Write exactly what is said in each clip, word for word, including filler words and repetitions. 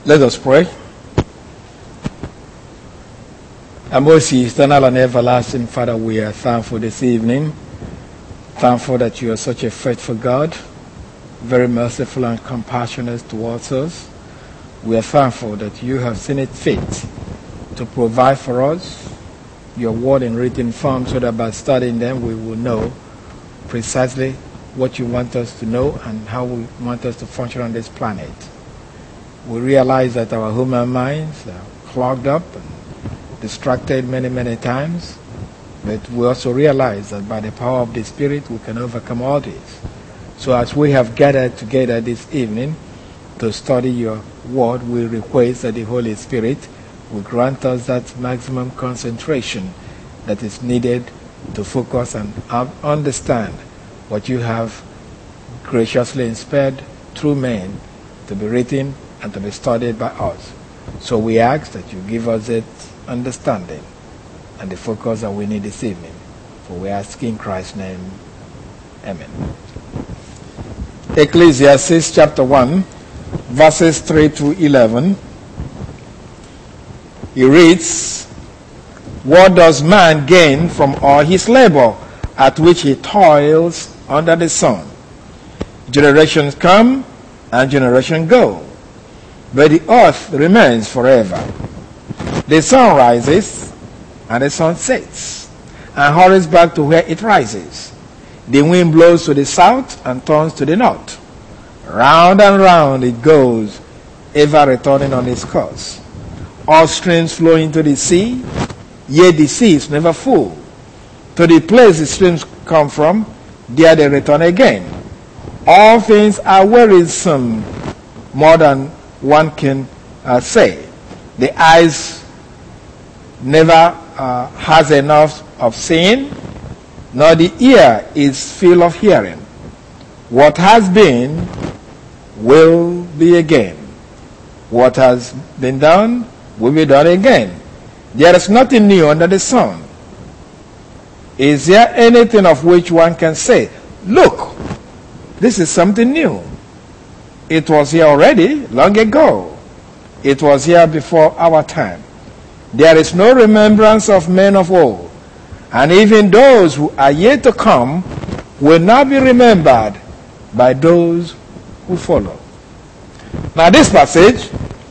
Let us pray. Our most eternal and everlasting Father, we are thankful this evening. Thankful that you are such a faithful God, very merciful and compassionate towards us. We are thankful that you have seen it fit to provide for us your word in written form, so that by studying them we will know precisely what you want us to know and how we want us to function on this planet. We realize that our human minds are clogged up and distracted many, many times, but we also realize that by the power of the Spirit we can overcome all this. So as we have gathered together this evening to study your word, we request that the Holy Spirit will grant us that maximum concentration that is needed to focus and understand what you have graciously inspired through men to be written and to be studied by us. So we ask that you give us that understanding and the focus that we need this evening. For we ask in Christ's name. Amen. Ecclesiastes chapter one, verses three to eleven. He reads, "What does man gain from all his labor at which he toils under the sun? Generations come and generations go, but the earth remains forever. The sun rises and the sun sets and hurries back to where it rises. The wind blows to the south and turns to the north. Round and round it goes, ever returning on its course. All streams flow into the sea, yet the sea is never full. To the place the streams come from, there they return again. All things are wearisome, more than one can uh, say. The eyes never uh, has enough of seeing, nor the ear is full of hearing. What has been will be again. What has been done will be done again. There is nothing new under the sun. Is there anything of which one can say, look, this is something new? It was here already long ago. It was here before our time. There is no remembrance of men of old, and even those who are yet to come will not be remembered by those who follow." Now this passage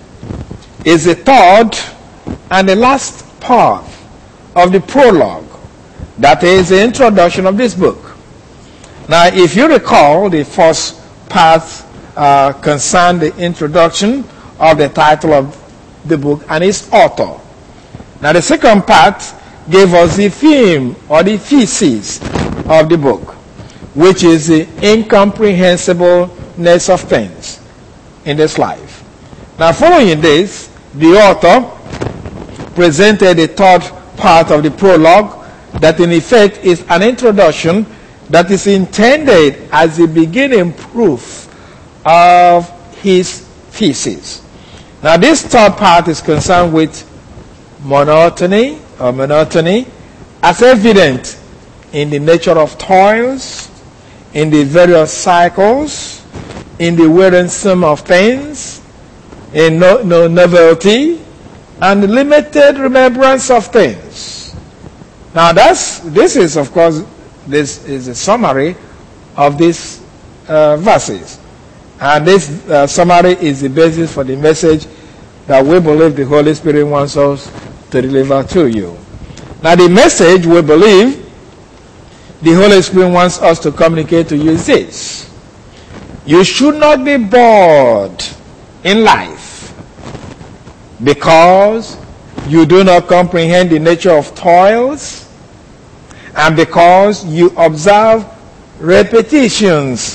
is the third and the last part of the prologue. That is the introduction of this book. Now if you recall, the first part uh, concerned the introduction of the title of the book and its author. Now the second part gave us the theme or the thesis of the book, which is the incomprehensibleness of things in this life. Now following this, the author presented the third part of the prologue, that in effect is an introduction that is intended as the beginning proof of his thesis. Now this third part is concerned with monotony or monotony as evident in the nature of toils, in the various cycles, in the wearisome of things, in no, no novelty, and limited remembrance of things. Now that's this is of course this is a summary of these uh, verses, and this uh, summary is the basis for the message that we believe the Holy Spirit wants us to deliver to you. Now the message we believe the Holy Spirit wants us to communicate to you is this: you should not be bored in life because you do not comprehend the nature of toils, and because you observe repetitions,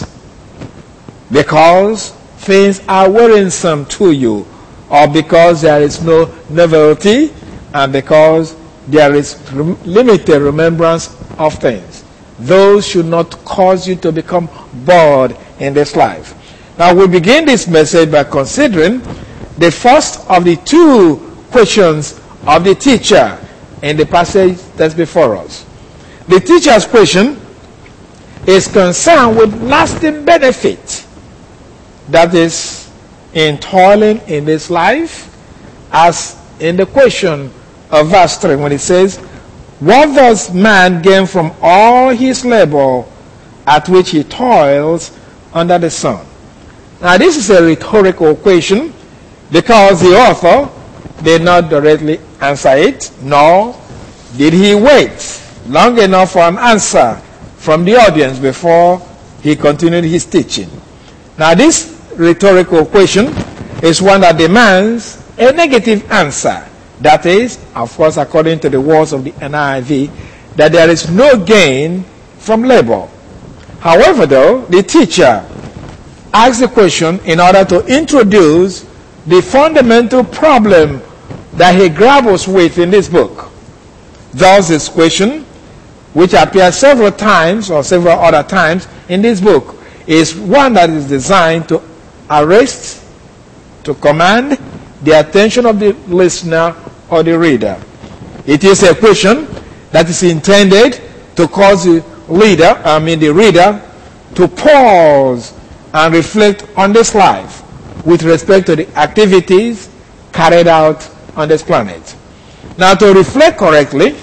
because things are wearisome to you, or because there is no novelty, and because there is rem- limited remembrance of things. Those should not cause you to become bored in this life. Now we begin this message by considering the first of the two questions of the teacher in the passage that's before us. The teacher's question is concerned with lasting benefit. That is, in toiling in this life, as in the question of verse three when it says, what does man gain from all his labor at which he toils under the sun? Now this is a rhetorical question because the author did not directly answer it, nor did he wait long enough for an answer from the audience before he continued his teaching. Now this rhetorical question is one that demands a negative answer. That is, of course, according to the words of the N I V, that there is no gain from labor. However, though, the teacher asks the question in order to introduce the fundamental problem that he grapples with in this book. Thus, this question, which appears several times or several other times in this book, is one that is designed to arrest, to command the attention of the listener or the reader. It is a question that is intended to cause the leader, I mean the reader, to pause and reflect on this life with respect to the activities carried out on this planet. Now, to reflect correctly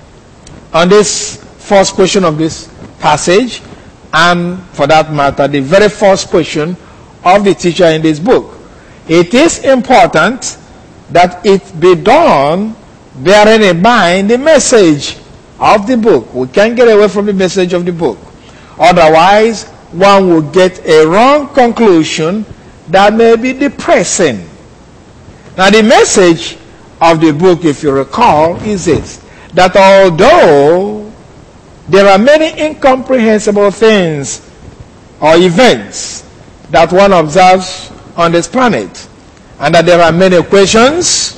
on this first question of this passage, and for that matter, the very first question of the teacher in this book, it is important that it be done bearing in mind the message of the book. We can't get away from the message of the book. Otherwise, one will get a wrong conclusion that may be depressing. Now, the message of the book, if you recall, is this: that although there are many incomprehensible things or events that one observes on this planet, and that there are many questions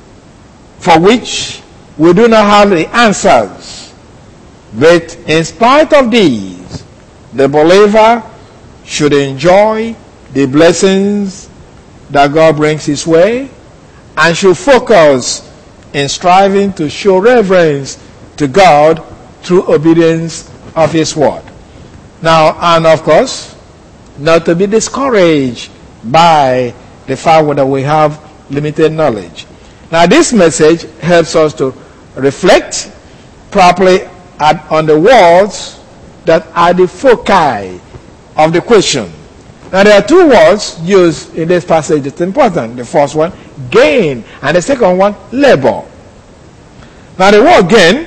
for which we do not have the answers, but in spite of these, the believer should enjoy the blessings that God brings his way and should focus in striving to show reverence to God through obedience of his word. Now, and of course, not to be discouraged by the fact that we have limited knowledge. Now, this message helps us to reflect properly at, on the words that are the foci of the question. Now, there are two words used in this passage that's important. The first one, gain, and the second one, labor. Now, the word gain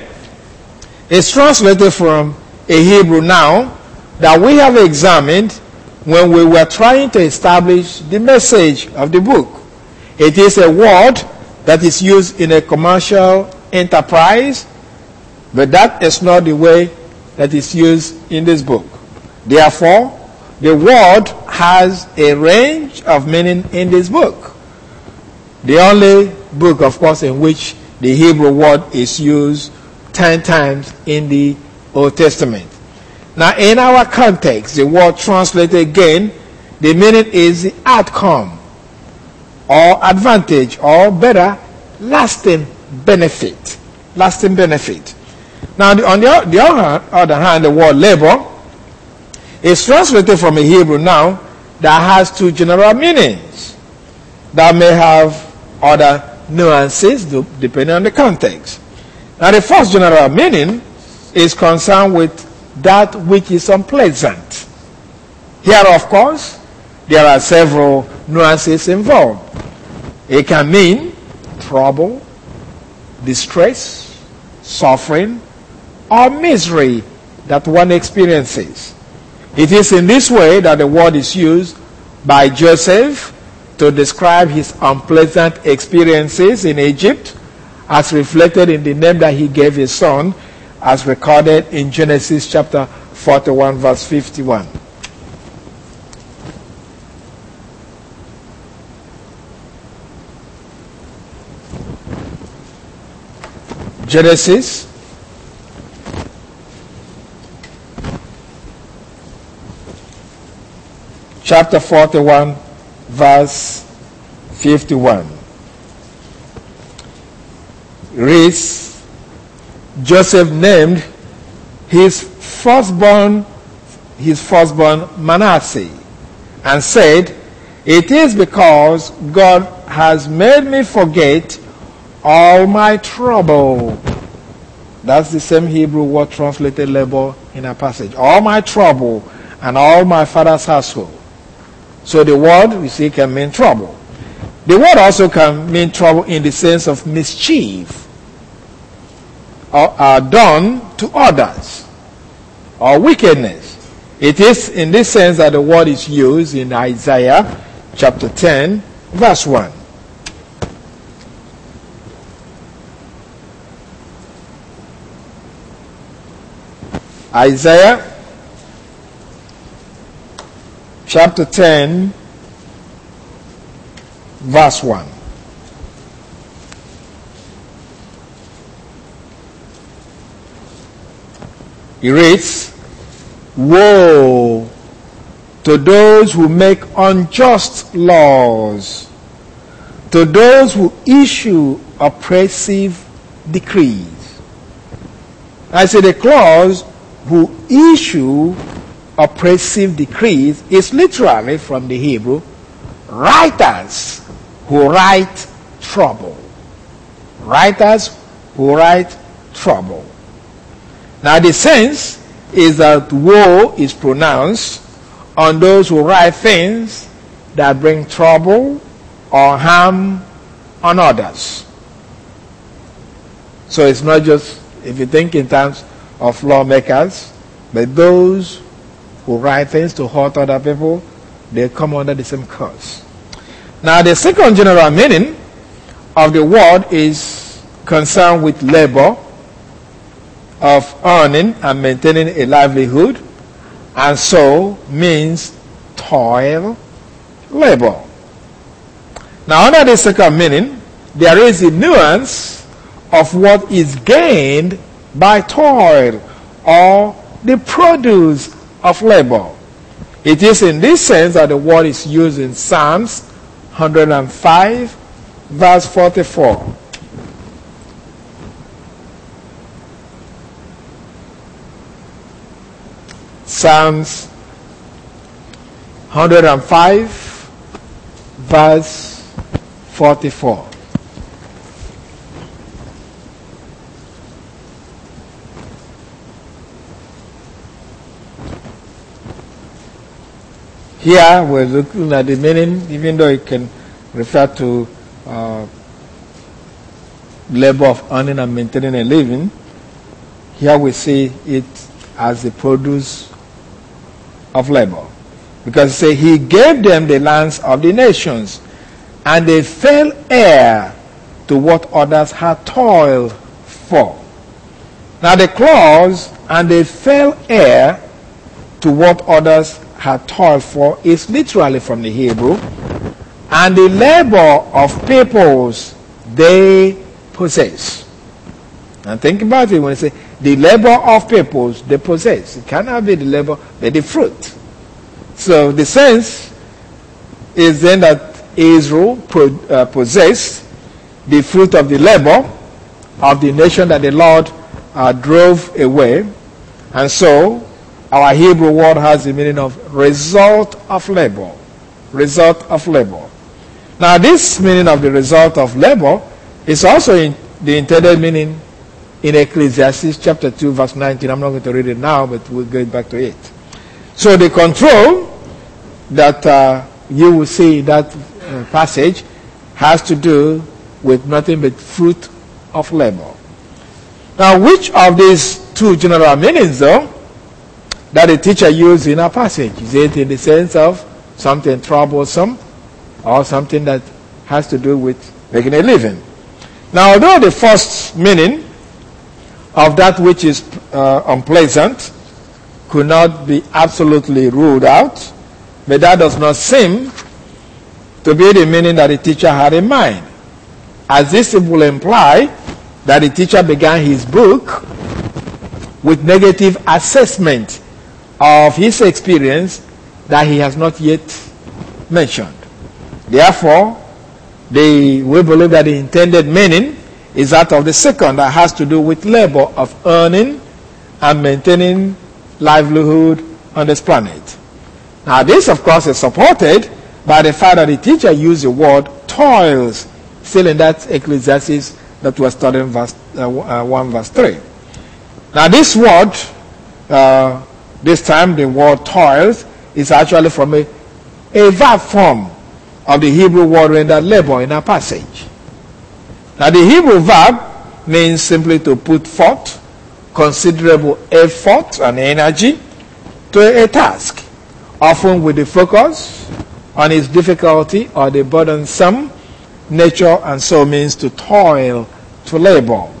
is translated from a Hebrew noun that we have examined when we were trying to establish the message of the book. It is a word that is used in a commercial enterprise, but that is not the way that is used in this book. Therefore, the word has a range of meaning in this book. The only book, of course, in which the Hebrew word is used ten times in the Old Testament. Now, in our context, the word translated again, the meaning is the outcome or advantage, or better, lasting benefit. Lasting benefit. Now, on the, the other hand, the word labor is translated from a Hebrew noun that has two general meanings that may have other nuances depending on the context. Now, the first general meaning is concerned with that which is unpleasant. Here, of course, there are several nuances involved. It can mean trouble, distress, suffering, or misery that one experiences. It is in this way that the word is used by Joseph to describe his unpleasant experiences in Egypt, as reflected in the name that he gave his son, as recorded in Genesis chapter forty-one, verse fifty-one. Genesis chapter forty-one, verse fifty-one. Reads, Joseph named his firstborn, his firstborn Manasseh, and said, It is because God has made me forget all my trouble. That's the same Hebrew word translated labor in our passage. All my trouble and all my father's household. So the word, we see, can mean trouble. The word also can mean trouble in the sense of mischief, or are done to others, or wickedness. It is in this sense that the word is used in Isaiah chapter ten, verse one. Isaiah chapter ten, verse one. He reads, "Woe to those who make unjust laws, to those who issue oppressive decrees." I say the clause, "who issue oppressive decrees," is literally from the Hebrew, writers who write trouble. Writers who write trouble. Now the sense is that woe is pronounced on those who write things that bring trouble or harm on others. So it's not just, if you think in terms of lawmakers, but those who write things to hurt other people, they come under the same curse. Now the second general meaning of the word is concerned with labor, of earning and maintaining a livelihood, and so means toil, labor. Now under the second meaning, there is a nuance of what is gained by toil or the produce of labor. It is in this sense that the word is used in Psalms one hundred five, verse forty-four. Psalms one hundred five, verse forty-four. Here we're looking at the meaning, even though it can refer to uh, labor of earning and maintaining a living. Here we see it as the produce of labor. Because it says, "He gave them the lands of the nations, and they fell heir to what others had toiled for." Now the clause, "and they fell heir to what others had toiled for," is literally from the Hebrew, "and the labor of peoples they possess." And think about it when you say the labor of peoples they possess. It cannot be the labor, but the fruit. So the sense is then that Israel pro, uh, possessed the fruit of the labor of the nation that the Lord uh, drove away. And so our Hebrew word has the meaning of result of labor. Result of labor. Now this meaning of the result of labor is also in the intended meaning in Ecclesiastes chapter two, verse nineteen. I'm not going to read it now, but we'll get back to it. So the control that uh, you will see in that uh, passage has to do with nothing but fruit of labor. Now, which of these two general meanings, though, that the teacher used in our passage? Is it in the sense of something troublesome or something that has to do with making a living? Now, although the first meaning of that which is uh, unpleasant could not be absolutely ruled out, but that does not seem to be the meaning that the teacher had in mind, as this will imply that the teacher began his book with negative assessment of his experience that he has not yet mentioned. Therefore, the, we believe that the intended meaning is that of the second, that has to do with labor of earning and maintaining livelihood on this planet. Now this, of course, is supported by the fact that the teacher used the word toils, still in that Ecclesiastes that was studying verse, uh, uh, one verse three. Now this word, uh, this time the word toils, is actually from a, a verb form of the Hebrew word rendered labor in our passage. Now the Hebrew verb means simply to put forth considerable effort and energy to a task, often with the focus on its difficulty or the burdensome nature, and so means to toil, to labor.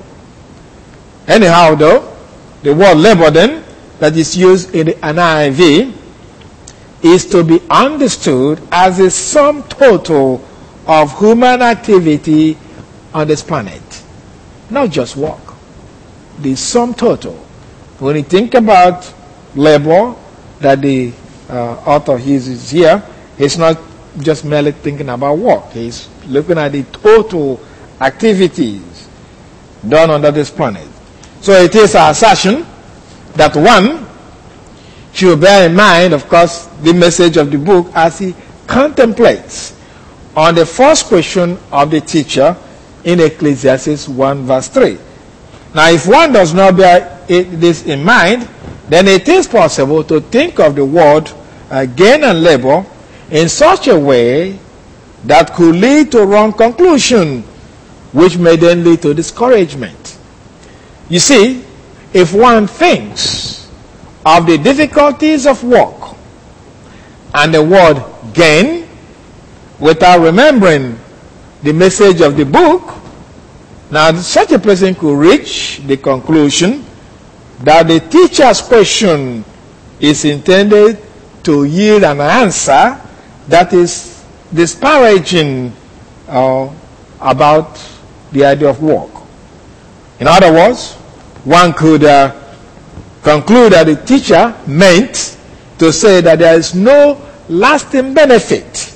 Anyhow though, the word labor then that is used in the N I V is to be understood as a sum total of human activity on this planet, not just work. The sum total. When you think about labor that the uh, author uses here, he's not just merely thinking about work. He's looking at the total activities done under this planet. So it is our assertion that one should bear in mind, of course, the message of the book as he contemplates on the first question of the teacher in Ecclesiastes one verse three. Now, if one does not bear it, this in mind, then it is possible to think of the word uh, gain and labor in such a way that could lead to wrong conclusion, which may then lead to discouragement. You see, if one thinks of the difficulties of work and the word gain without remembering the message of the book, now such a person could reach the conclusion that the teacher's question is intended to yield an answer that is disparaging uh, about the idea of work. In other words, one could uh, conclude that the teacher meant to say that there is no lasting benefit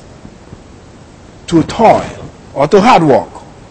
to toil or to hard work.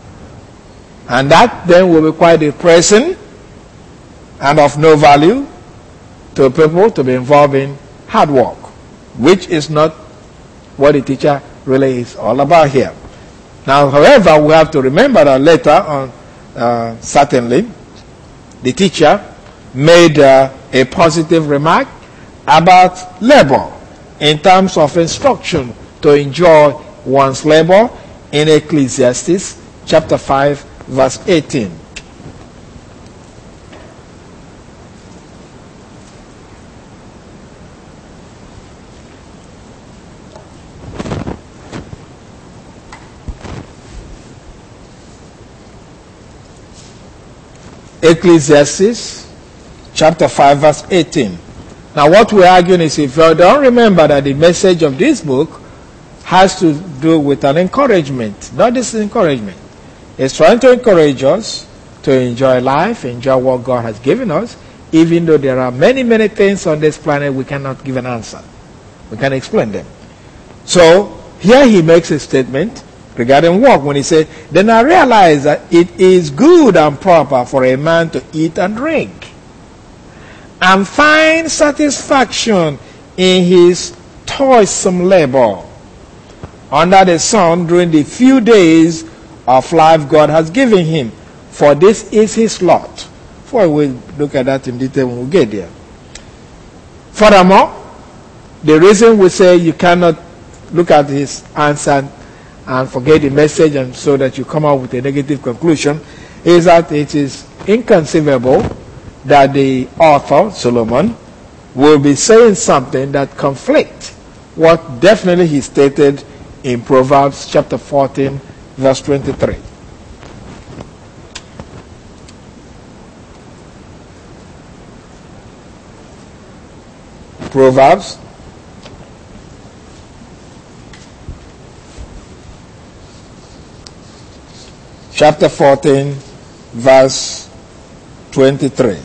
And that then will be quite depressing and of no value to people to be involved in hard work, which is not what the teacher really is all about here. Now, however, we have to remember that later on, uh, certainly, the teacher made uh, a positive remark about labor in terms of instruction to enjoy one's labor in Ecclesiastes chapter five, verse eighteen. Ecclesiastes chapter five, verse eighteen. Now what we're arguing is, if you don't remember that the message of this book has to do with an encouragement, not this encouragement. It's trying to encourage us to enjoy life, enjoy what God has given us, even though there are many, many things on this planet we cannot give an answer. We can explain them. So here he makes a statement regarding work when he said, then I realize that it is good and proper for a man to eat and drink and find satisfaction in his toilsome labor under the sun during the few days of life God has given him, for this is his lot. For we'll look at that in detail when we get there. Furthermore, the reason we say you cannot look at his answer and forget the message and so that you come out with a negative conclusion is that it is inconceivable that the author, Solomon, will be saying something that conflicts what definitely he stated in Proverbs chapter fourteen, verse twenty-three. Proverbs chapter fourteen, verse twenty-three.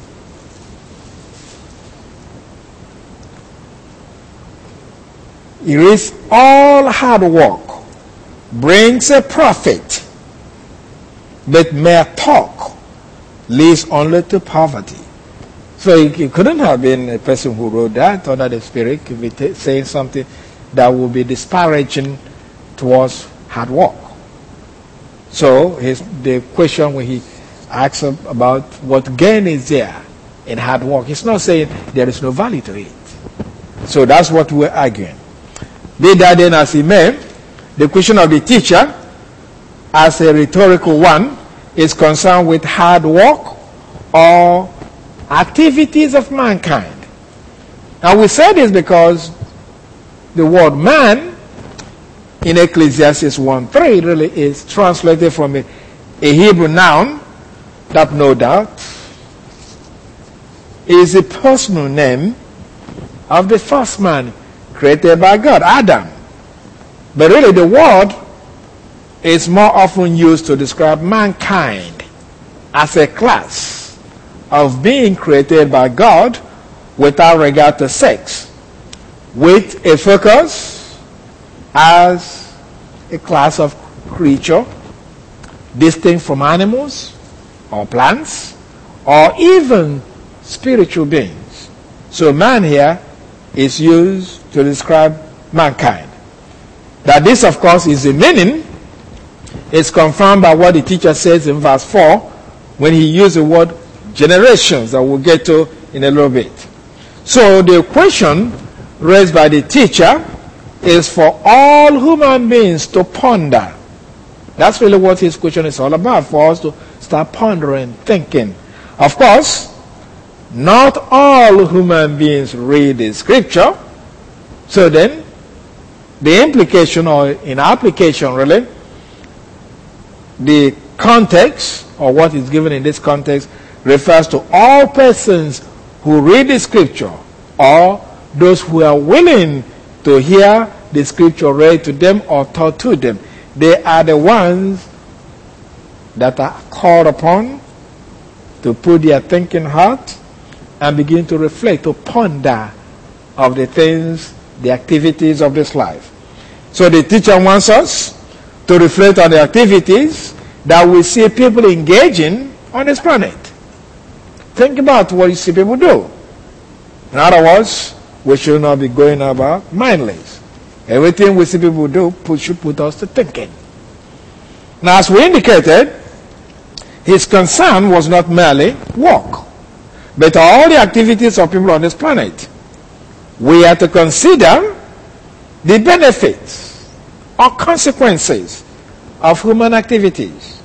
It is all hard work brings a profit, but mere talk leads only to poverty. So it, it couldn't have been a person who wrote that under the Spirit, could be t- saying something that will be disparaging towards hard work. So his, the question when he asks about what gain is there in hard work, he's not saying there is no value to it. So that's what we're arguing. Be that then as he may, the question of the teacher, as a rhetorical one, is concerned with hard work or activities of mankind. Now we say this because the word man in Ecclesiastes one three really is translated from a, a Hebrew noun that no doubt is a personal name of the first man created by God, Adam. But really the word is more often used to describe mankind as a class of being created by God without regard to sex, with a focus as a class of creature distinct from animals or plants or even spiritual beings. So man here is used to describe mankind. That this, of course, is the meaning is confirmed by what the teacher says in verse four when he used the word generations that we'll get to in a little bit. So the question raised by the teacher is for all human beings to ponder. That's really what his question is all about, for us to start pondering, thinking. Of course, not all human beings read the scripture. So then, the implication or in application really, the context or what is given in this context refers to all persons who read the scripture or those who are willing to hear the scripture read to them or taught to them. They are the ones that are called upon to put their thinking heart and begin to reflect, to ponder of the things, the activities of this life. So the teacher wants us to reflect on the activities that we see people engaging on this planet. Think about what you see people do. In other words, we should not be going about mindless. Everything we see people do should put us to thinking. Now, as we indicated, his concern was not merely work, but all the activities of people on this planet. We are to consider the benefits or consequences of human activities.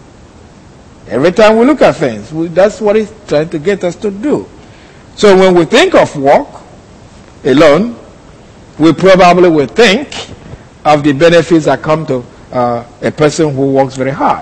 Every time we look at things, we, that's what he's trying to get us to do. So when we think of work alone, we probably will think of the benefits that come to uh, a person who works very hard,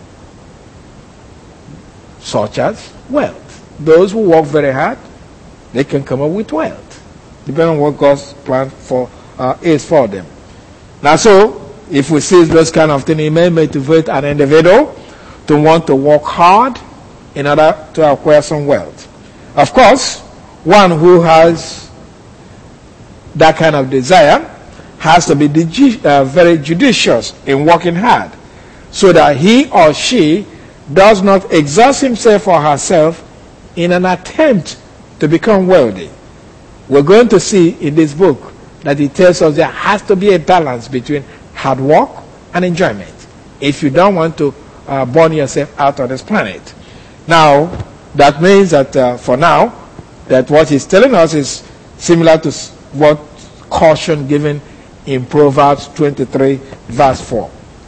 such as wealth. Those who work very hard, they can come up with wealth, depending on what God's plan for uh, is for them. Now, so if we see those kind of things, it may motivate an individual to want to work hard in order to acquire some wealth. Of course, one who has that kind of desire has to be uh, very judicious in working hard so that he or she does not exhaust himself or herself in an attempt to become wealthy. We're going to see in this book that it tells us there has to be a balance between hard work and enjoyment if you don't want to uh, burn yourself out on this planet. Now, that means that uh, for now, that what he's telling us is similar to what caution given in Proverbs twenty-three, verse four.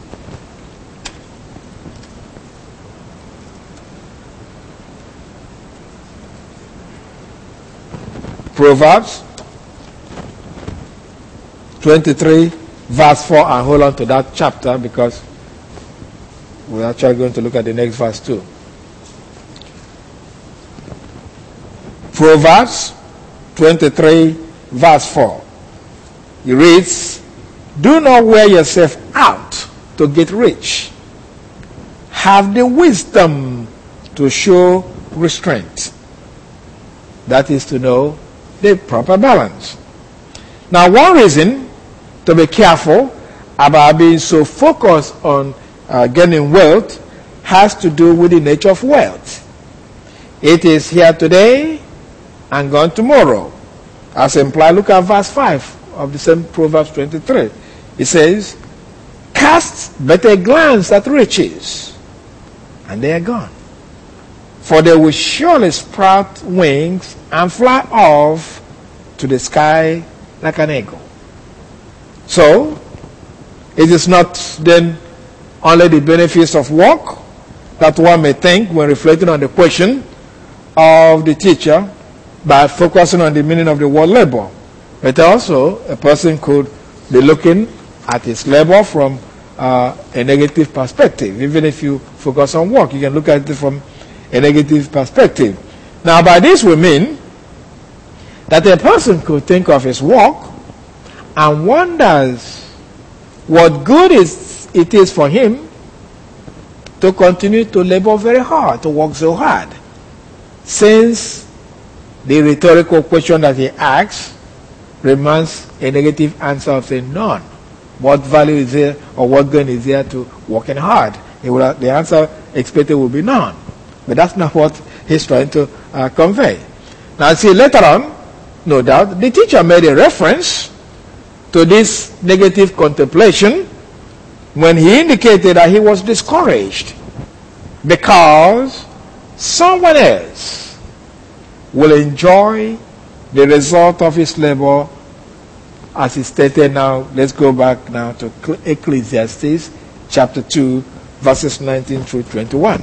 Proverbs twenty-three, verse four, and hold on to that chapter because we're actually going to look at the next verse too. Proverbs twenty-three, verse four. It reads, "Do not wear yourself out to get rich. Have the wisdom to show restraint." That is to know the proper balance. Now, one reason to be careful about being so focused on uh, gaining wealth has to do with the nature of wealth. It is here today and gone tomorrow. As implied, look at verse five of the same Proverbs twenty-three. It says, cast but a glance at riches, and they are gone. For they will surely sprout wings and fly off to the sky like an eagle. So, it is not then only the benefits of work that one may think when reflecting on the question of the teacher by focusing on the meaning of the word labor. But also, a person could be looking at his labor from uh, a negative perspective. Even if you focus on work, you can look at it from a negative perspective. Now, by this we mean that a person could think of his work and wonders what good is it is for him to continue to labor very hard, to work so hard, since the rhetorical question that he asks remains a negative answer of saying none. What value is there or what gain is there to working hard? He will, the answer expected will be none. But that's not what he's trying to uh, convey. Now see, later on, no doubt, the teacher made a reference to this negative contemplation when he indicated that he was discouraged because someone else will enjoy the result of his labor, as he stated. Now, let's go back now to Ecclesiastes chapter two, verses nineteen through twenty-one.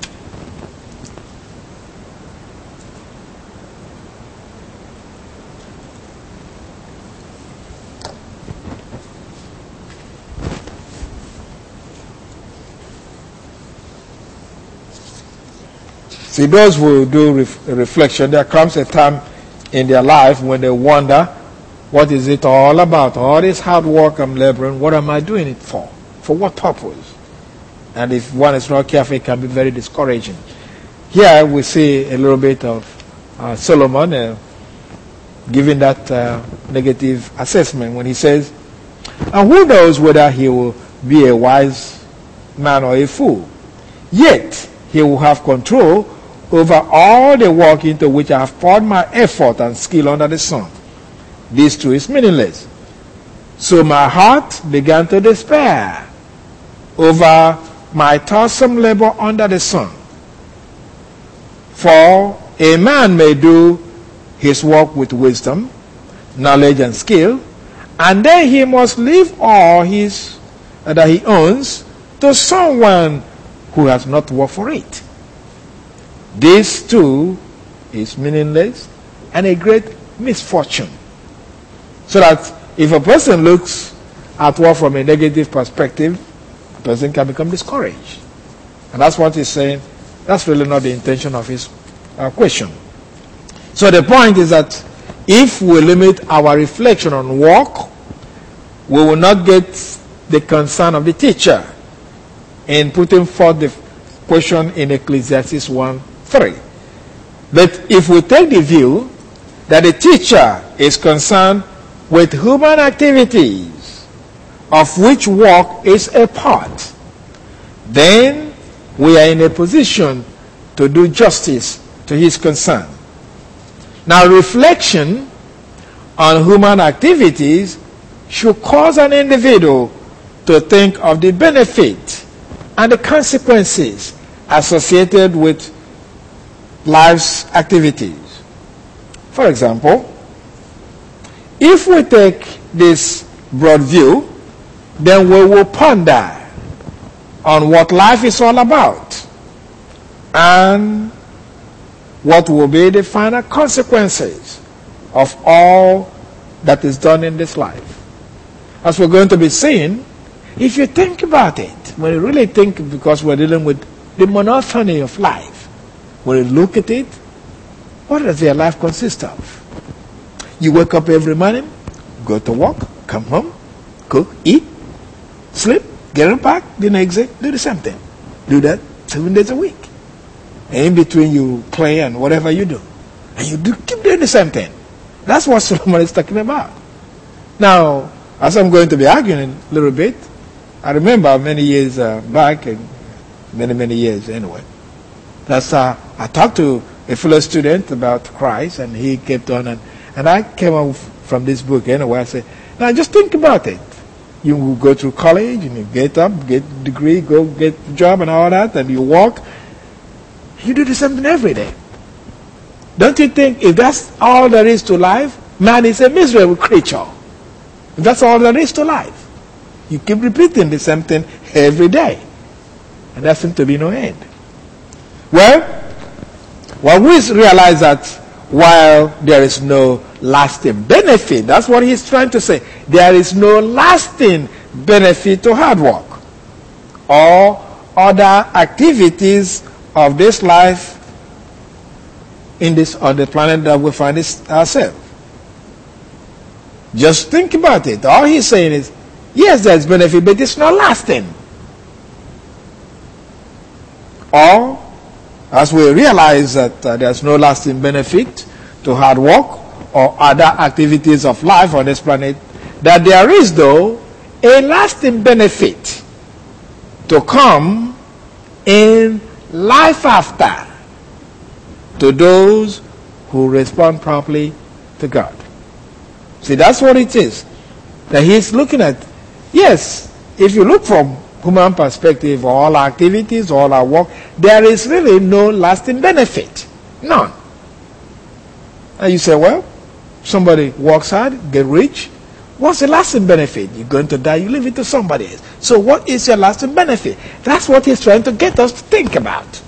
See, those who do ref- reflection, there comes a time in their life when they wonder, what is it all about? All this hard work I'm laboring, what am I doing it for? For what purpose? And if one is not careful, it can be very discouraging. Here we see a little bit of uh, Solomon uh, giving that uh, negative assessment when he says, and who knows whether he will be a wise man or a fool? Yet he will have control over all the work into which I have poured my effort and skill under the sun. This too is meaningless. So my heart began to despair over my toilsome labor under the sun. For a man may do his work with wisdom, knowledge, and skill, and then he must leave all his uh, that he owns to someone who has not worked for it. This too is meaningless and a great misfortune. So that if a person looks at work from a negative perspective, a person can become discouraged. And that's what he's saying. That's really not the intention of his uh, question. So the point is that if we limit our reflection on work, we will not get the concern of the teacher in putting forth the question in Ecclesiastes one three. But if we take the view that the teacher is concerned with human activities of which work is a part, then we are in a position to do justice to his concern. Now, reflection on human activities should cause an individual to think of the benefit and the consequences associated with life's activities. For example, if we take this broad view, then we will ponder on what life is all about and what will be the final consequences of all that is done in this life. As we're going to be seeing, if you think about it, when you really think, because we're dealing with the monotony of life, when you look at it, what does their life consist of? You wake up every morning, go to work, come home, cook, eat, sleep, get up back, the next day, do the same thing. Do that seven days a week. And in between you play and whatever you do. And you do keep doing the same thing. That's what Solomon is talking about. Now, as I'm going to be arguing a little bit, I remember many years uh, back, and many, many years anyway, that's, uh, I talked to a fellow student about Christ, and he kept on, and, and I came up from this book anyway. I said, Now just think about it. You will go through college and you get up, get a degree, go get a job and all that, and you work. You do the same thing every day. Don't you think if that's all there is to life, man is a miserable creature? If that's all there is to life, you keep repeating the same thing every day. And there seems to be no end. Well, when we realize that while there is no lasting benefit, that's what he's trying to say. There is no lasting benefit to hard work or other activities of this life in this on the planet that we find ourselves. Just think about it. All he's saying is, yes, there's benefit, but it's not lasting. Or, as we realize that uh, there's no lasting benefit to hard work or other activities of life on this planet, that there is, though, a lasting benefit to come in life after to those who respond properly to God. See, that's what it is that he's looking at. Yes, if you look from human perspective, all our activities, all our work, there is really no lasting benefit. None. And you say, well, somebody works hard, get rich. What's the lasting benefit? You're going to die, you leave it to somebody else. So what is your lasting benefit? That's what he's trying to get us to think about.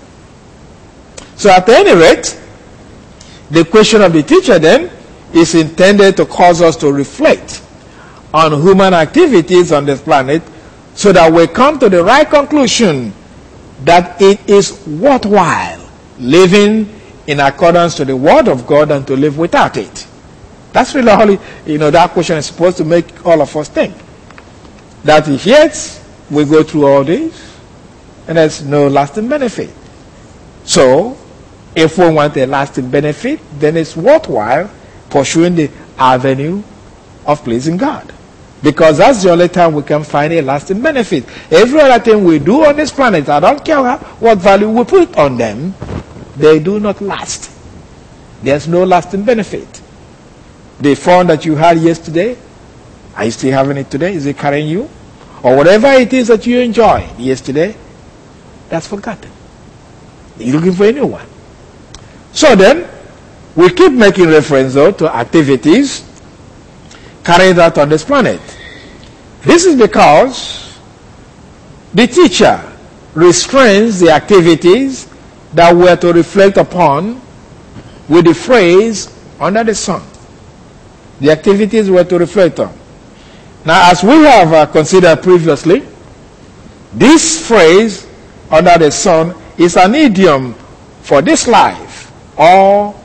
So at any rate, the question of the teacher then is intended to cause us to reflect on human activities on this planet so that we come to the right conclusion that it is worthwhile living in accordance to the Word of God and to live without it. That's really all, you know, that question is supposed to make all of us think. That if yes, we go through all this, and there's no lasting benefit. So, if we want a lasting benefit, then it's worthwhile pursuing the avenue of pleasing God. Because that's the only time we can find a lasting benefit. Every other thing we do on this planet, I don't care what value we put on them, they do not last. There's no lasting benefit. The phone that you had yesterday, are you still having it today? Is it carrying you? Or whatever it is that you enjoyed yesterday, that's forgotten. You're looking for a new one. So then, we keep making reference, though, to activities carried out on this planet. This is because the teacher restrains the activities that we are to reflect upon with the phrase under the sun. The activities we are to reflect on. Now, as we have uh, considered previously, this phrase under the sun is an idiom for this life or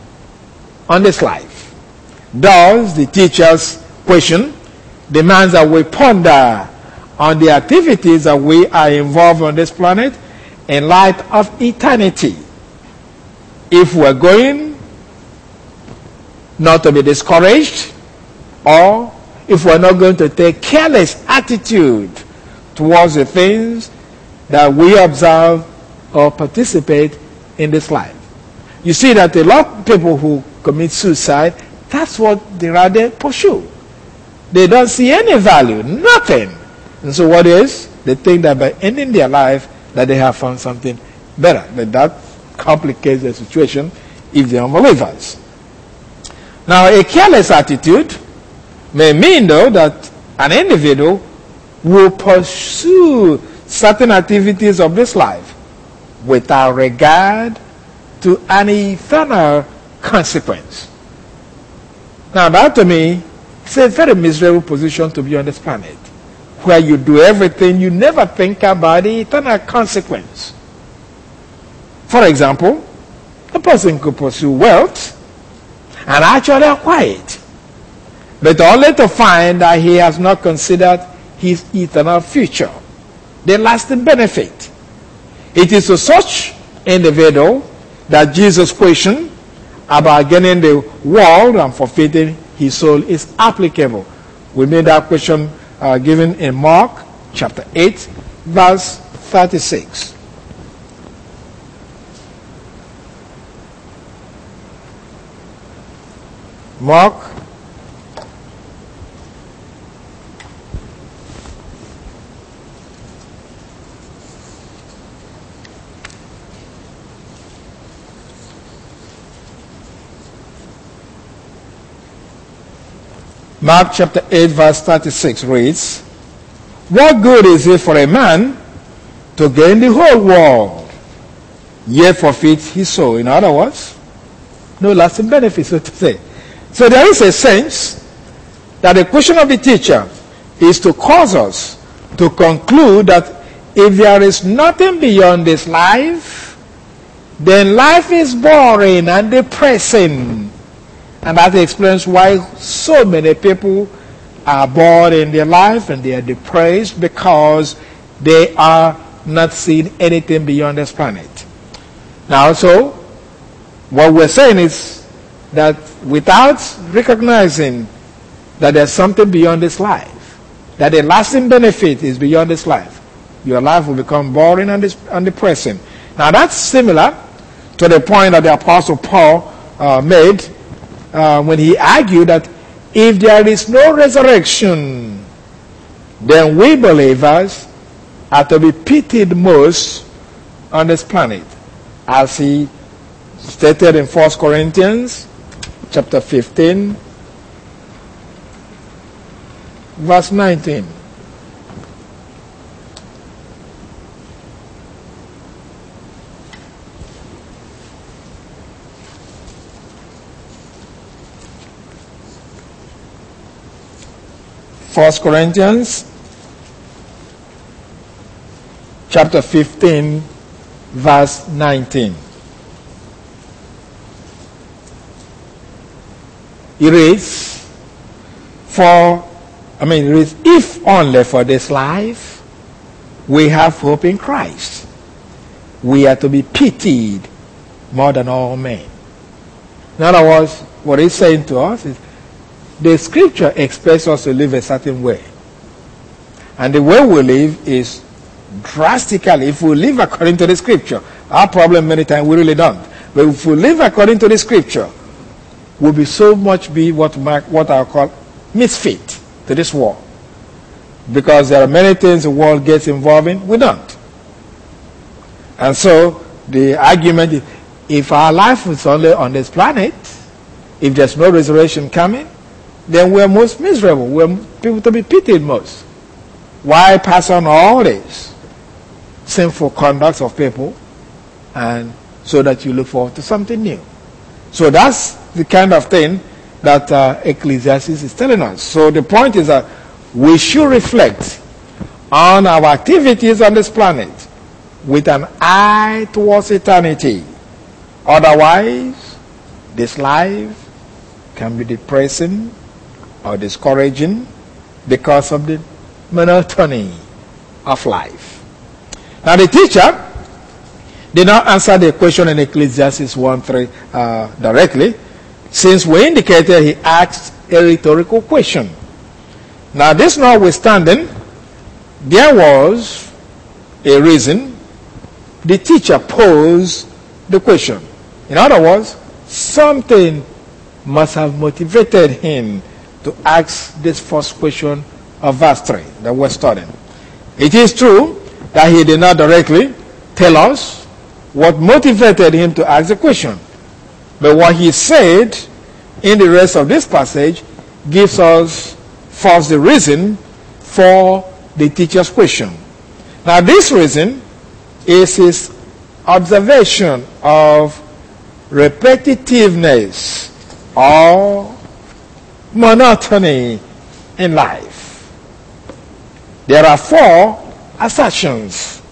on this life. Thus, the teacher's question demands that we ponder on the activities that we are involved on this planet in light of eternity. If we're going not to be discouraged, or if we're not going to take careless attitude towards the things that we observe or participate in this life. You see that a lot of people who commit suicide, that's what they rather pursue. They don't see any value, nothing. And so what is? They think that by ending their life that they have found something better. But that complicates the situation if they're unbelievers. Now, a careless attitude may mean, though, that an individual will pursue certain activities of this life without regard to any eternal consequence. Now, that to me is a very miserable position to be on this planet, where you do everything, you never think about the eternal consequence. For example, a person could pursue wealth and actually acquire it, but only to find that he has not considered his eternal future, the lasting benefit. It is to such individual that Jesus' question about getting the world and forfeiting his soul is applicable. We made that question uh, given in Mark chapter eight, verse thirty-six. Mark Mark chapter eight verse thirty-six reads, "What good is it for a man to gain the whole world, yet forfeit his soul?" In other words, no lasting benefit, so to say. So there is a sense that the question of the teacher is to cause us to conclude that if there is nothing beyond this life, then life is boring and depressing. And that explains why so many people are bored in their life and they are depressed, because they are not seeing anything beyond this planet. Now, so what we're saying is that without recognizing that there's something beyond this life, that a lasting benefit is beyond this life, your life will become boring and, dis- and depressing. Now, that's similar to the point that the Apostle Paul uh, made uh, when he argued that if there is no resurrection, then we believers are to be pitied most on this planet, as he stated in First Corinthians chapter fifteen, verse nineteen. First Corinthians chapter fifteen, verse nineteen. It reads, for, I mean, it reads, if only for this life we have hope in Christ, we are to be pitied more than all men. In other words, what he's saying to us is, the scripture expects us to live a certain way. And the way we live is drastically, if we live according to the scripture, our problem many times we really don't. But if we live according to the scripture, we'll be so much be what, what I call misfit to this world. Because there are many things the world gets involved in, we don't. And so the argument is, if our life is only on this planet, if there's no resurrection coming, then we're most miserable. We're people to be pitied most. Why pass on all this sinful conduct of people, and so that you look forward to something new? So that's the kind of thing that uh, Ecclesiastes is telling us. So the point is that we should reflect on our activities on this planet with an eye towards eternity. Otherwise, this life can be depressing or discouraging because of the monotony of life. Now the teacher did not answer the question in Ecclesiastes one three uh, directly, since we indicated he asked a rhetorical question. Now this notwithstanding, there was a reason the teacher posed the question. In other words, something must have motivated him to ask this first question of verse three that we're studying. It is true that he did not directly tell us what motivated him to ask the question, but what he said in the rest of this passage gives us first the reason for the teacher's question. Now this reason is his observation of repetitiveness or monotony in life. There are four assertions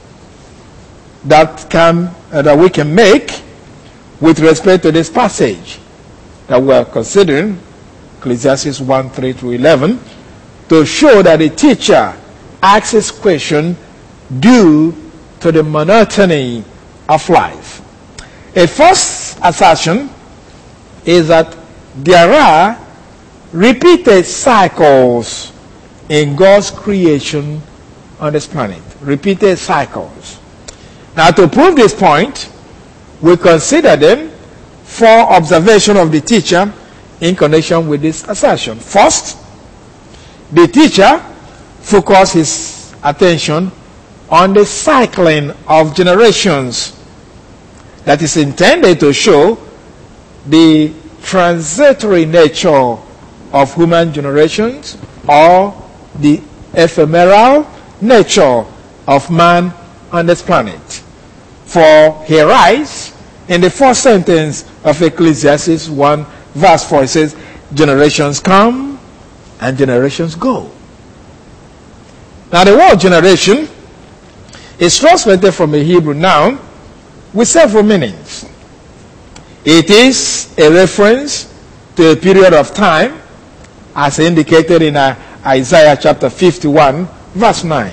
that can uh, that we can make with respect to this passage that we are considering, Ecclesiastes one three to eleven, to show that the teacher asks this question due to the monotony of life. A first assertion is that there are repeated cycles in God's creation on this planet. Repeated cycles. Now to prove this point, we consider them for observation of the teacher in connection with this assertion. First, the teacher focused his attention on the cycling of generations that is intended to show the transitory nature of human generations or the ephemeral nature of man on this planet. For he writes in the first sentence of Ecclesiastes one verse four, it says, generations come and generations go. Now the word generation is translated from a Hebrew noun with several meanings. It is a reference to a period of time as indicated in Isaiah chapter fifty-one verse nine.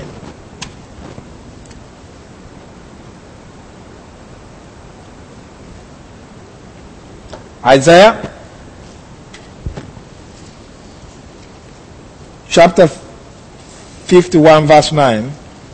Isaiah chapter fifty-one verse nine.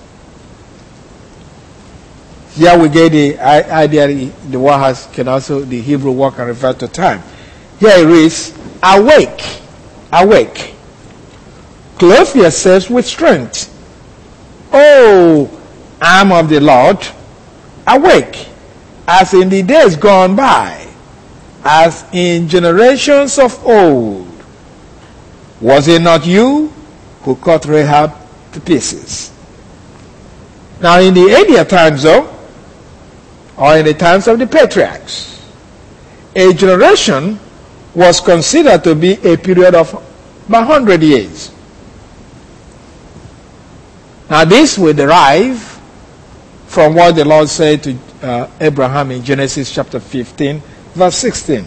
Here we get the idea the word has can also the Hebrew word can refer to time. Here it reads, awake, awake, clothe yourselves with strength. O arm of the Lord, awake, as in the days gone by, as in generations of old. Was it not you who cut Rahab to pieces? Now in the earlier times though, or in the times of the patriarchs, a generation was considered to be a period of about one hundred years. Now this will derive from what the Lord said to uh, Abraham in Genesis chapter fifteen, verse sixteen.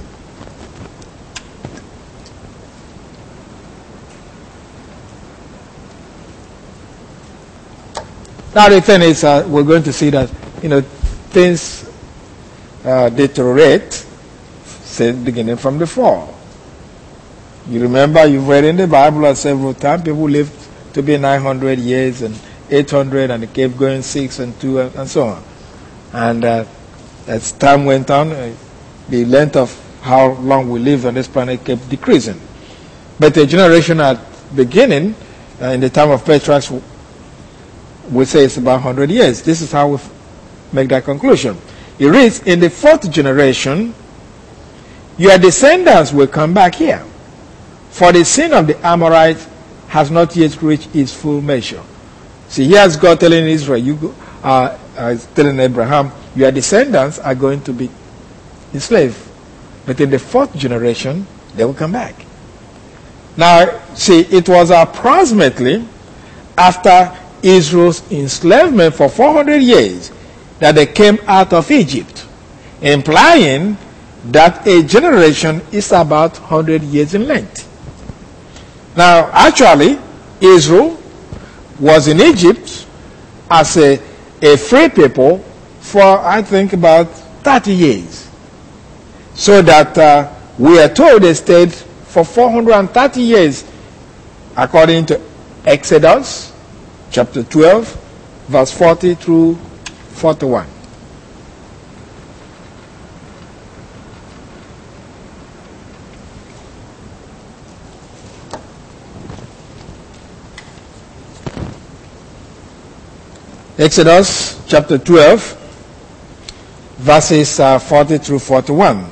Now the thing is, uh, we're going to see that, you know, things uh, deteriorate, say, beginning from the fall. You remember, you've read in the Bible several times, people lived to be nine hundred years and eight hundred, and they kept going six and two and, and so on. And uh, as time went on, uh, the length of how long we lived on this planet kept decreasing. But the generation at beginning, uh, in the time of patriarchs, we say it's about one hundred years. This is how we make that conclusion. It reads, in the fourth generation, your descendants will come back here, for the sin of the Amorites has not yet reached its full measure. See, here's God telling Israel, you go, uh, uh, telling Abraham, your descendants are going to be enslaved. But in the fourth generation, they will come back. Now, see, it was approximately after Israel's enslavement for four hundred years that they came out of Egypt, implying that a generation is about one hundred years in length. Now, actually, Israel was in Egypt as a, a free people for, I think, about thirty years. So that uh, we are told they stayed for four hundred thirty years, according to Exodus chapter twelve, verse forty through forty-one. Exodus chapter twelve, verses uh, forty through forty-one.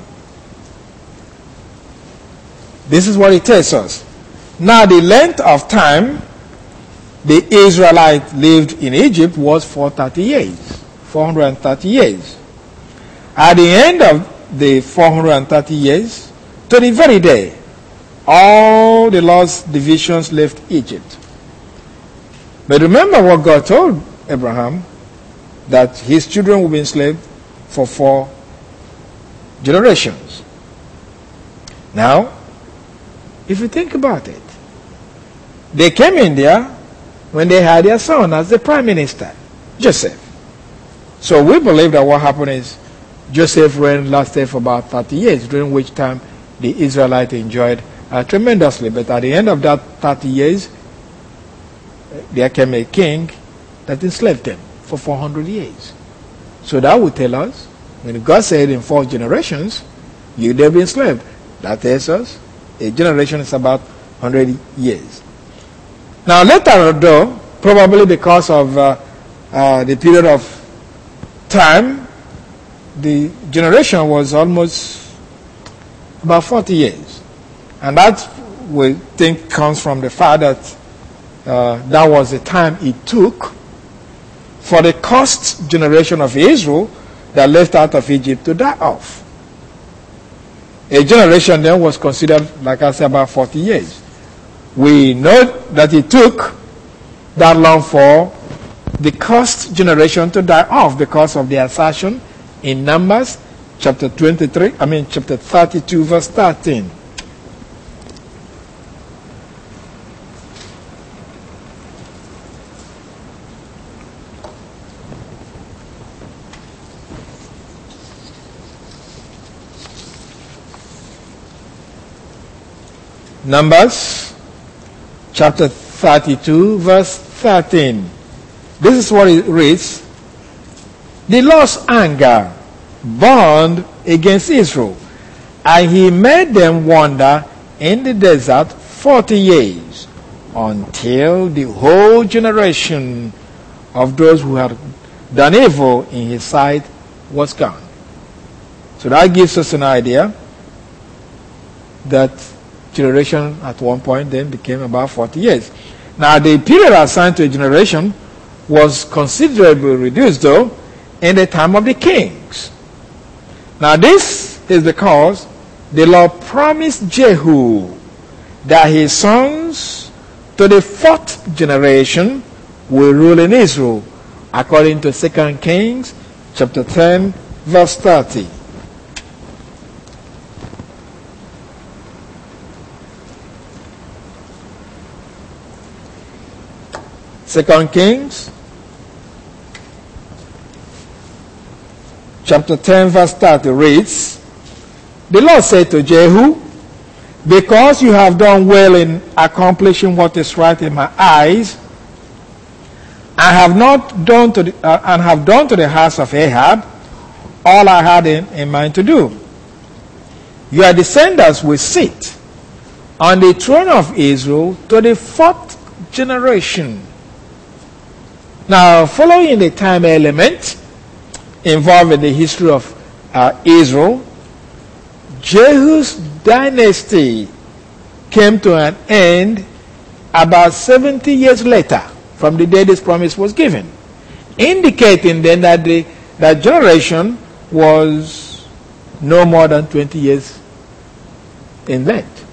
This is what it tells us. Now the length of time the Israelites lived in Egypt was for thirty years, four hundred thirty years. At the end of the four hundred thirty years, to the very day, all the lost divisions left Egypt. But remember what God told Abraham, that his children will be enslaved for four generations. Now, if you think about it, they came in there when they had their son as the prime minister, Joseph. So we believe that what happened is Joseph reigned lasted for about thirty years, during which time the Israelites enjoyed uh, tremendously. But at the end of that thirty years, there came a king that enslaved them for four hundred years. So that would tell us, when God said in four generations, you will be enslaved, that tells us a generation is about one hundred years. Now later though, probably because of uh, uh, the period of time, the generation was almost about forty years. And that we think comes from the fact that uh, that was the time it took for the cursed generation of Israel that left out of Egypt to die off. A generation then was considered, like I said, about forty years. We know that it took that long for the cursed generation to die off because of the assertion in Numbers chapter twenty-three, I mean chapter thirty-two, verse thirteen. Numbers chapter thirty-two, verse thirteen. This is what it reads. The Lord's anger burned against Israel, and he made them wander in the desert forty years, until the whole generation of those who had done evil in his sight was gone. So that gives us an idea that generation at one point then became about forty years. Now the period assigned to a generation was considerably reduced though in the time of the kings. Now this is because the Lord promised Jehu that his sons to the fourth generation will rule in Israel, according to Second Kings chapter ten, verse thirty. Second Kings chapter ten, verse thirty reads, the Lord said to Jehu, because you have done well in accomplishing what is right in my eyes, and have not done to the, uh, and have done to the house of Ahab all I had in, in mind to do. Your descendants will sit on the throne of Israel to the fourth generation. Now, following the time element involved in the history of uh, Israel, Jehu's dynasty came to an end about seventy years later from the day this promise was given, indicating then that the that generation was no more than twenty years in length.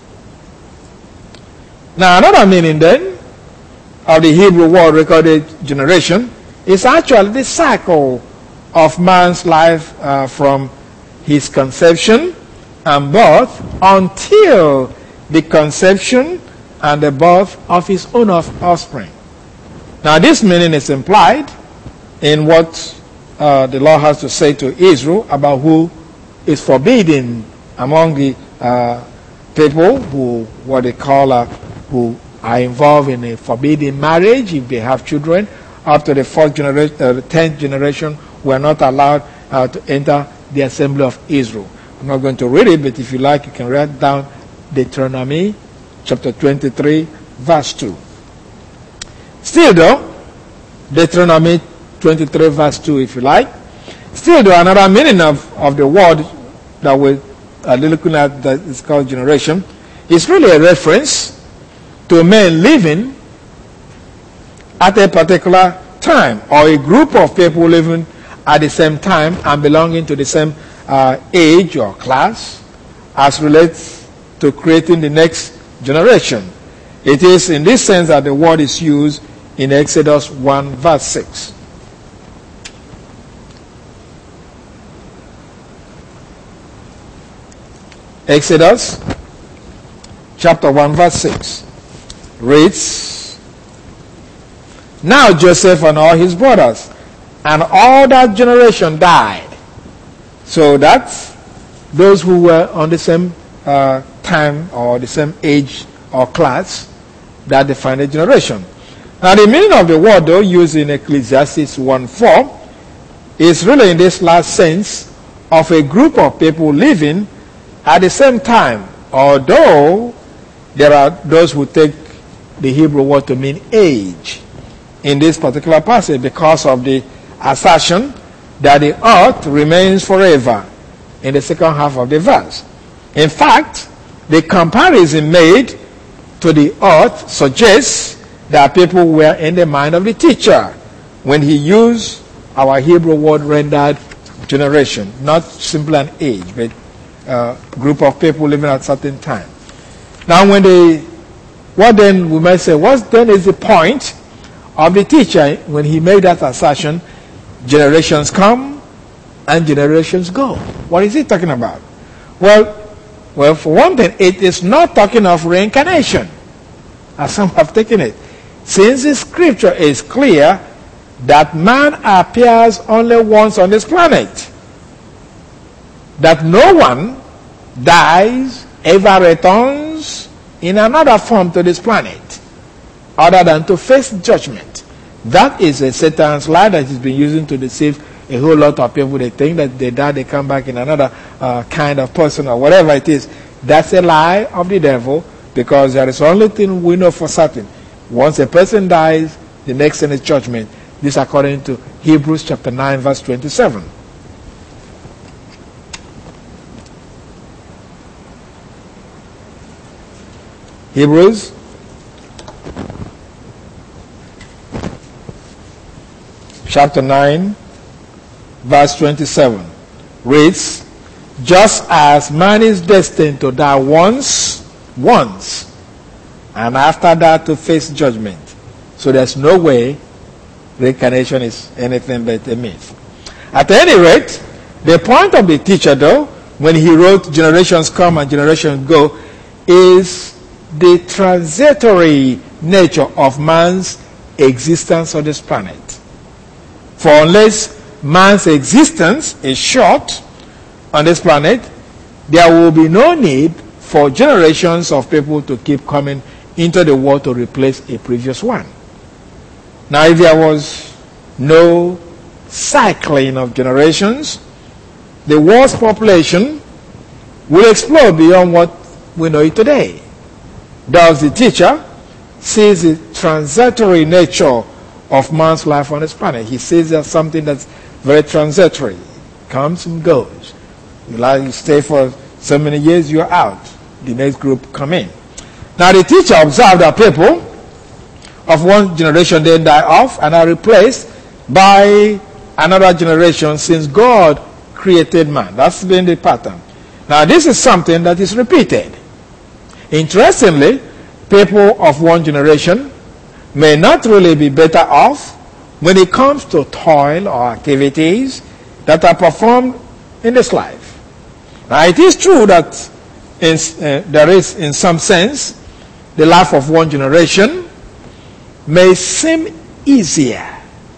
Now, another meaning then of the Hebrew word recorded generation is actually the cycle of man's life uh, from his conception and birth until the conception and the birth of his own offspring. Now this meaning is implied in what uh, the Lord has to say to Israel about who is forbidden among the uh, people who, what they call, uh, who are involved in a forbidden marriage. If they have children, up to the fourth generation, uh, the tenth generation, were not allowed uh, to enter the assembly of Israel. I'm not going to read it, but if you like, you can write down Deuteronomy chapter twenty-three, verse two. Still though, Deuteronomy twenty-three, verse two, if you like. Still though, another meaning of, of the word that we're uh, looking at that is called generation is really a reference to men living at a particular time, or a group of people living at the same time and belonging to the same uh, age or class as relates to creating the next generation. It is in this sense that the word is used in Exodus one, verse six. Exodus chapter one, verse six reads, now Joseph and all his brothers and all that generation died. So that's those who were on the same uh, time or the same age or class that define a generation. Now the meaning of the word though used in Ecclesiastes one four is really in this last sense of a group of people living at the same time, although there are those who take the Hebrew word to mean age in this particular passage because of the assertion that the earth remains forever in the second half of the verse. In fact, the comparison made to the earth suggests that people were in the mind of the teacher when he used our Hebrew word rendered generation, not simply an age, but a group of people living at a certain time. Now, when they, what then we might say, what then is the point of the teacher when he made that assertion, generations come and generations go? What is he talking about? Well, well, for one thing, it is not talking of reincarnation, as some have taken it. Since the scripture is clear that man appears only once on this planet, that no one dies, ever returns in another form to this planet, other than to face judgment. That is a Satan's lie that he's been using to deceive a whole lot of people. They think that they die, they come back in another uh, kind of person or whatever it is. That's a lie of the devil, because there is only thing we know for certain. Once a person dies, the next thing is judgment. This according to Hebrews chapter nine, verse twenty-seven. Hebrews chapter nine, verse twenty-seven reads, just as man is destined to die once, once, and after that to face judgment. So there's no way reincarnation is anything but a myth. At any rate, the point of the teacher, though, when he wrote generations come and generations go, is the transitory nature of man's existence on this planet. For unless man's existence is short on this planet, there will be no need for generations of people to keep coming into the world to replace a previous one. Now, if there was no cycling of generations, the world's population will explode beyond what we know it today. Thus, the teacher sees the transitory nature of man's life on this planet. He sees there's something that's very transitory. Comes and goes. You like you stay for so many years, you're out. The next group come in. Now the teacher observed that people of one generation then die off and are replaced by another generation since God created man. That's been the pattern. Now this is something that is repeated. Interestingly, people of one generation may not really be better off when it comes to toil or activities that are performed in this life. Now, it is true that in, uh, there is, in some sense, the life of one generation may seem easier,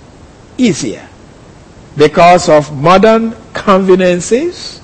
easier because of modern conveniences,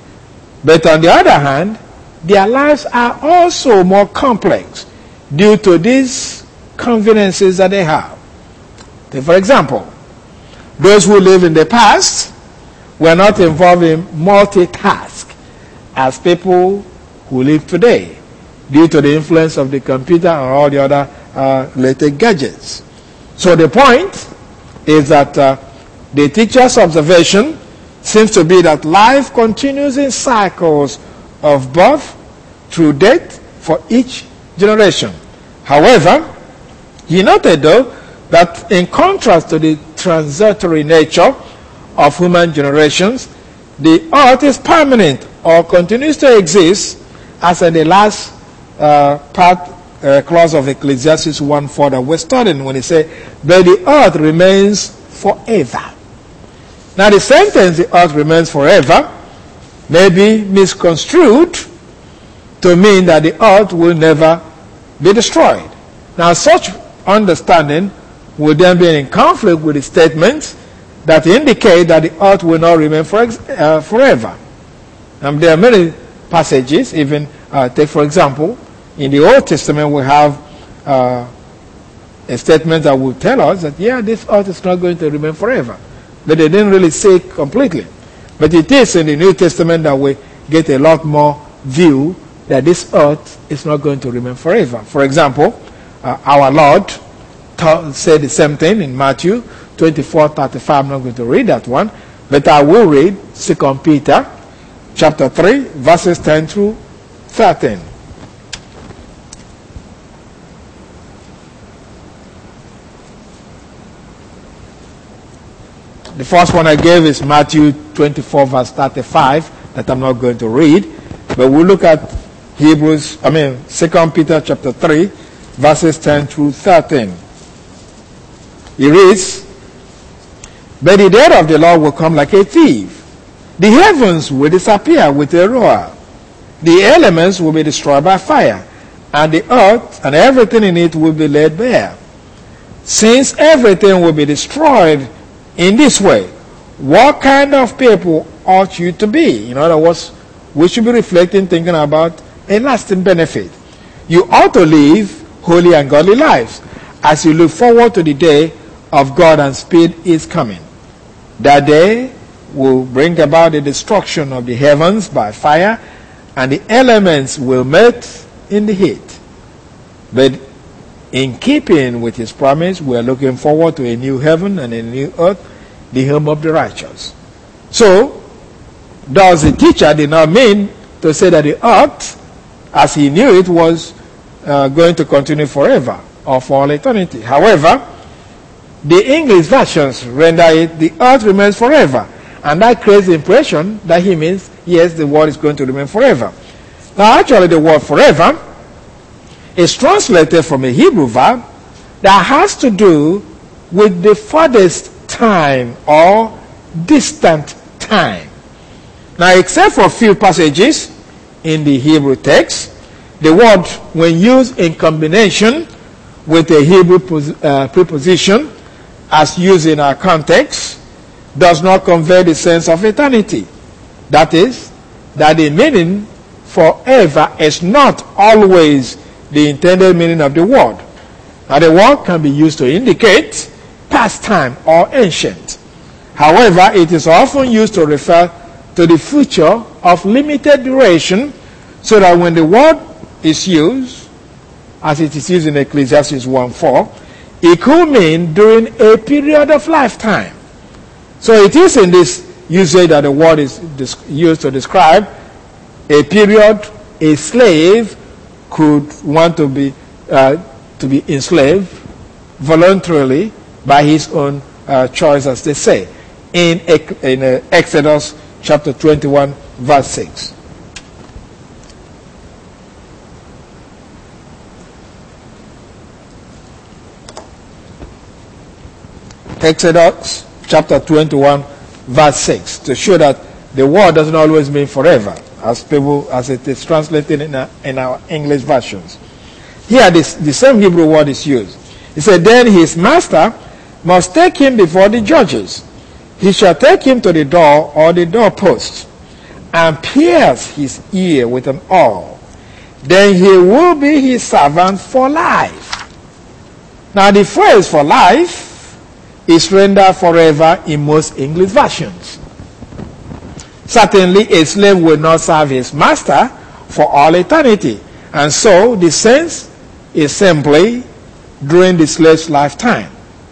but on the other hand, their lives are also more complex due to these conveniences that they have. Take, for example, those who live in the past were not involved in multitask as people who live today due to the influence of the computer and all the other uh, related gadgets. So the point is that uh, the teacher's observation seems to be that life continues in cycles of birth through death for each generation. However, he noted, though, that in contrast to the transitory nature of human generations, the earth is permanent or continues to exist, as in the last uh, part uh, clause of Ecclesiastes one four that we're studying when he said, but the earth remains forever. Now the sentence, the earth remains forever, may be misconstrued to mean that the earth will never be destroyed. Now such understanding would then be in conflict with the statements that indicate that the earth will not remain for, uh, forever. Um, there are many passages, even uh, take for example, in the Old Testament we have uh, a statement that will tell us that, yeah, this earth is not going to remain forever. But they didn't really say it completely. But it is in the New Testament that we get a lot more view that this earth is not going to remain forever. For example, uh, our Lord t- said the same thing in Matthew twenty-four thirty-five. I'm not going to read that one, but I will read Second Peter chapter three, verses ten through thirteen. The first one I gave is Matthew twenty-four, verse thirty-five, that I'm not going to read. But we'll look at Hebrews, I mean, Second Peter chapter three, verses ten through thirteen. It reads, "But the day of the Lord will come like a thief. The heavens will disappear with a roar. The elements will be destroyed by fire, and the earth and everything in it will be laid bare. Since everything will be destroyed in this way, what kind of people ought you to be?" In other words, we should be reflecting, thinking about a lasting benefit. You ought to live holy and godly lives as you look forward to the day of God and speed is coming. That day will bring about the destruction of the heavens by fire, and the elements will melt in the heat. But in keeping with his promise, we are looking forward to a new heaven and a new earth, the home of the righteous. So, thus the teacher did not mean to say that the earth, as he knew it, was uh, going to continue forever or for all eternity. However, the English versions render it, the earth remains forever. And that creates the impression that he means, yes, the world is going to remain forever. Now, actually, the word forever is translated from a Hebrew verb that has to do with the furthest time or distant time. Now, except for a few passages in the Hebrew text, the word, when used in combination with a Hebrew uh, preposition, as used in our context, does not convey the sense of eternity. That is, that the meaning forever is not always the intended meaning of the word. Now, the word can be used to indicate past time or ancient. However, it is often used to refer to the future of limited duration, so that when the word is used, as it is used in Ecclesiastes one four, it could mean during a period of lifetime. So it is in this usage that the word is used to describe a period a slave could want to be uh, to be enslaved voluntarily by his own uh, choice, as they say, in, in uh, Exodus chapter twenty-one, verse six. Exodus chapter twenty-one, verse six, to show that the word doesn't always mean forever, as people as it is translated in our, in our English versions. Here, this, the same Hebrew word is used. He said, "Then his master must take him before the judges. He shall take him to the door or the doorpost, and pierce his ear with an awl. Then he will be his servant for life." Now, the phrase "for life" is rendered "forever" in most English versions. Certainly, a slave will not serve his master for all eternity, and so the sense is simply during the slave's lifetime.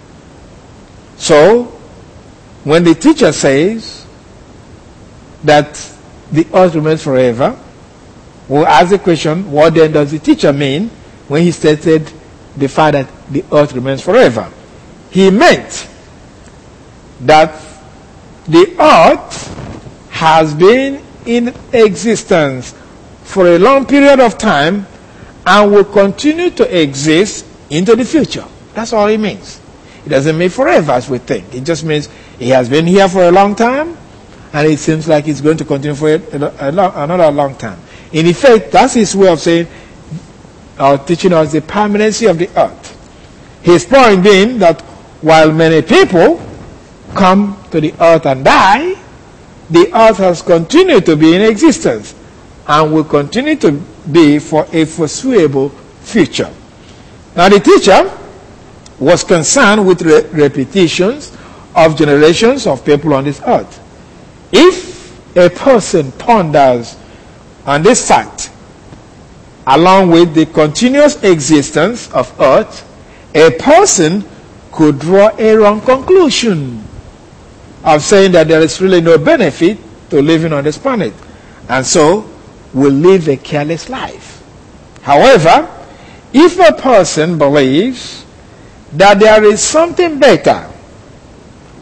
So, when the teacher says that the earth remains forever, we'll ask the question, what then does the teacher mean when he stated the fact that the earth remains forever? He meant that the earth has been in existence for a long period of time and will continue to exist into the future. That's all it means. It doesn't mean forever as we think. It just means it has been here for a long time, and it seems like it's going to continue for a, a, a long, another long time. In effect, that's his way of saying, or teaching us the permanency of the earth. His point being that while many people come to the earth and die, the earth has continued to be in existence and will continue to be for a foreseeable future. Now, the teacher was concerned with re- repetitions of generations of people on this earth. If a person ponders on this fact, along with the continuous existence of earth, a person could draw a wrong conclusion of saying that there is really no benefit to living on this planet, and so will live a careless life. However, if a person believes that there is something better,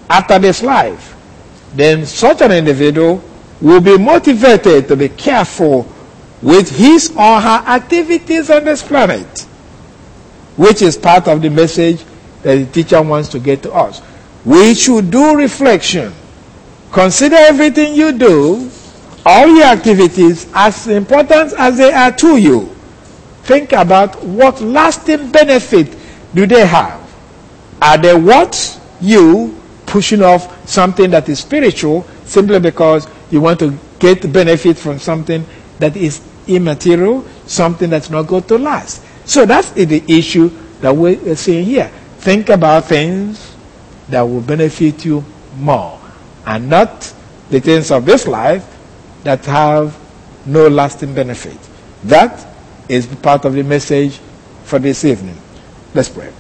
after this life, then such an individual will be motivated to be careful with his or her activities on this planet, which is part of the message that the teacher wants to get to us. We should do reflection. Consider everything you do, all your activities, as important as they are to you. Think about what lasting benefit do they have. Are they worth you pushing off something that is spiritual simply because you want to get benefit from something that is immaterial, something that's not going to last? So that's the issue that we're seeing here. Think about things that will benefit you more, and not the things of this life that have no lasting benefit. That is part of the message for this evening. Let's pray.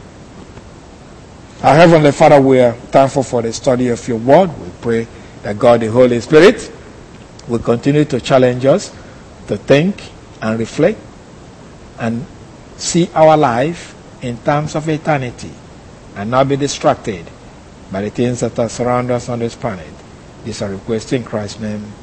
Our Heavenly Father, we are thankful for the study of your word. We pray that God, the Holy Spirit, will continue to challenge us to think and reflect and see our life in terms of eternity and not be distracted by the things that are surround us on this planet. This is a request in Christ's name.